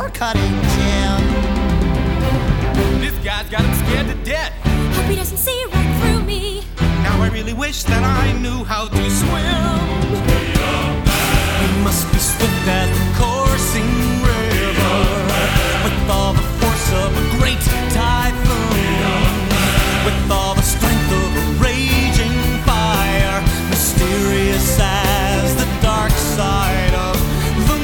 cutting Jim. This guy's got him scared to death. Hope he doesn't see right through me. Now I really wish that I knew how to swim. We must be swift as the coursing river, with all the force of a great typhoon, with all the strength of a raging fire, mysterious as the dark side of the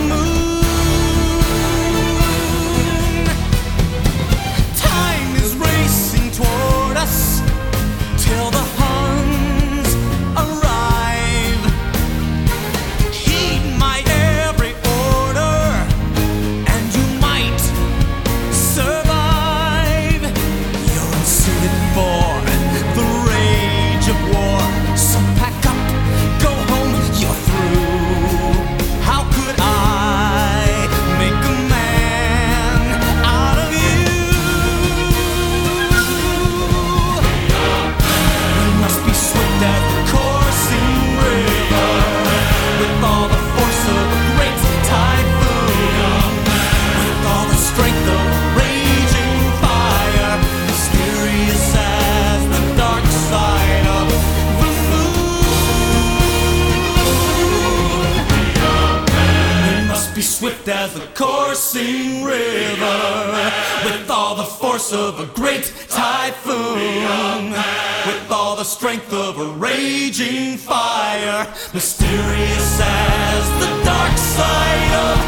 moon. Time is racing toward us till the Huns arrive. Heed my every order, and you might survive. You're unsuited for the rage of war, so pack up, go home, you're through. How could I make a man out of you? We must be swift as the coursing river, with all the force of a great typhoon, with all the strength of a raging fire, mysterious as the dark side of the moon. We must be swift as the coursing river, with all the force of a great typhoon, with all the strength of a raging fire, mysterious as the dark side of